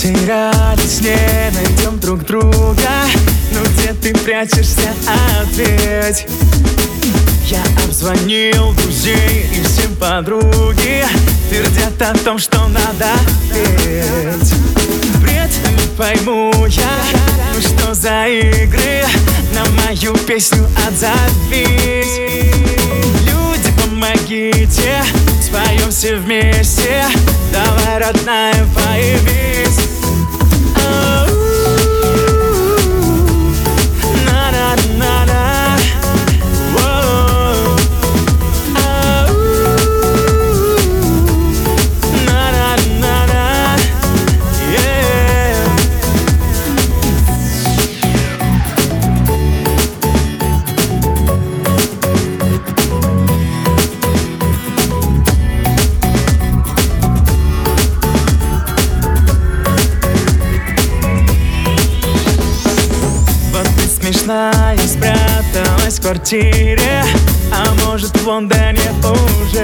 Потерялись, не найдем друг друга. Ну где ты прячешься, ответь. Я обзвонил друзей и всем подруги твердят о том, что надо петь. Бред, не пойму я, ну что за игры, на мою песню отзовись. Люди, помогите, споем все вместе. Давай, родная, появись. Смешная, спряталась в квартире, а может в Лондоне уже.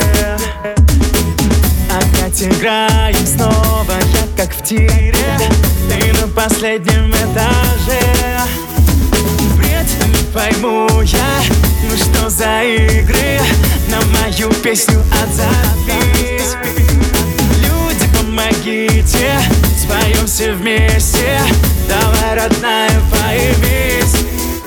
Опять играем снова, я как в тире, ты на последнем этаже. Бред, не пойму я, ну что за игры, на мою песню отзовись. Люди, помогите, споем все вместе. Давай, родная, появись.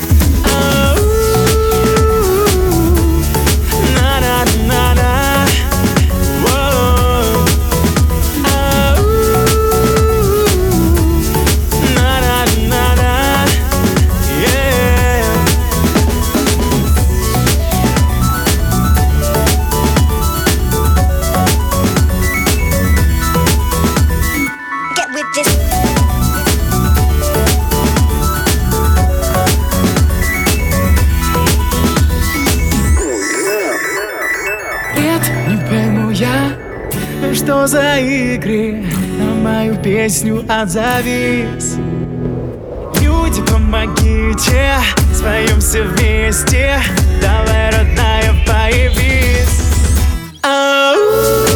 Не пойму я, ну что за игры, на мою песню отзовись. Люди, помогите, споем все вместе. Давай, родная, появись.